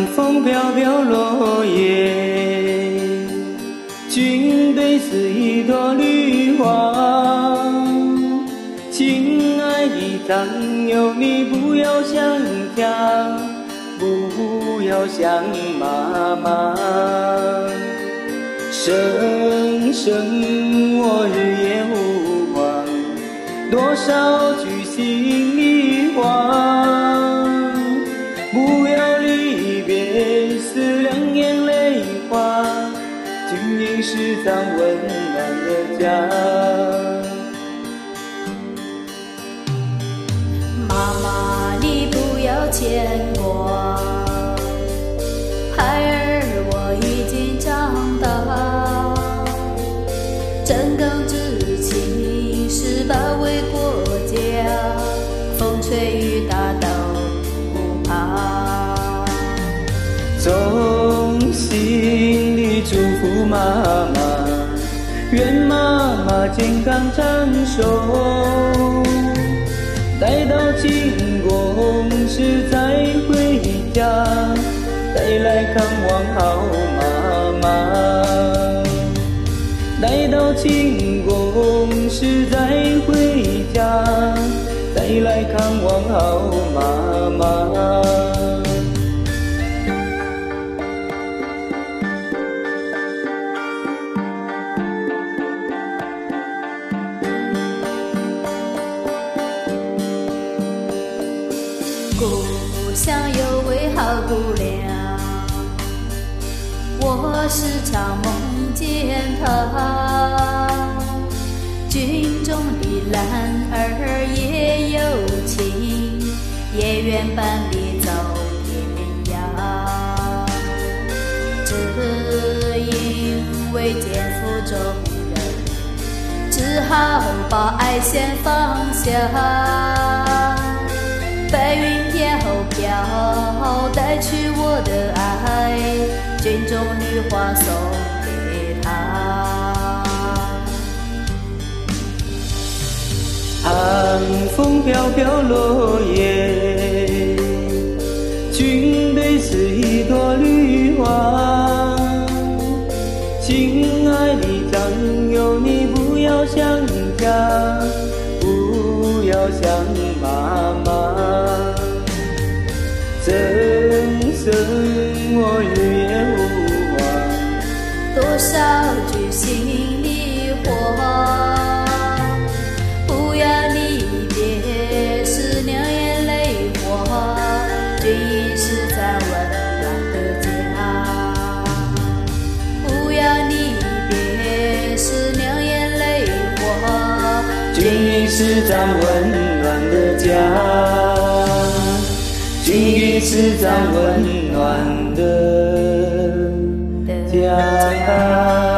风飘飘落叶，军队是一朵绿花。亲爱的战友，你不要想家，不要想妈妈。声声我日夜呼唤，多少句心里话。不要离别时两眼泪花，军营是张温暖的家。 妈妈，你不要牵挂，孩儿我已经长大。真更之情是保卫国家，风吹雨打都不怕。 衷心地祝福妈妈，愿妈妈健康长寿。待到进宫时再回家，再来看望好妈妈。待到进宫时再回家，再来看望好妈妈。 故乡有位好姑娘，我时常梦见她。军中的男儿也有情，也愿伴你走天涯。只因为肩负重任，只好把爱先放下。白云飘飘，带去我的爱，军中绿花送给他。 寒风飘飘落叶，军队是一朵绿花。亲爱的战友，你不要想家，不要想妈妈。声声我日夜呼唤， 多少句心里话。不要离别时两眼泪花，军营是咱温暖的家。不要离别时两眼泪花， 军营是咱温暖的家。军营是咱温暖的家。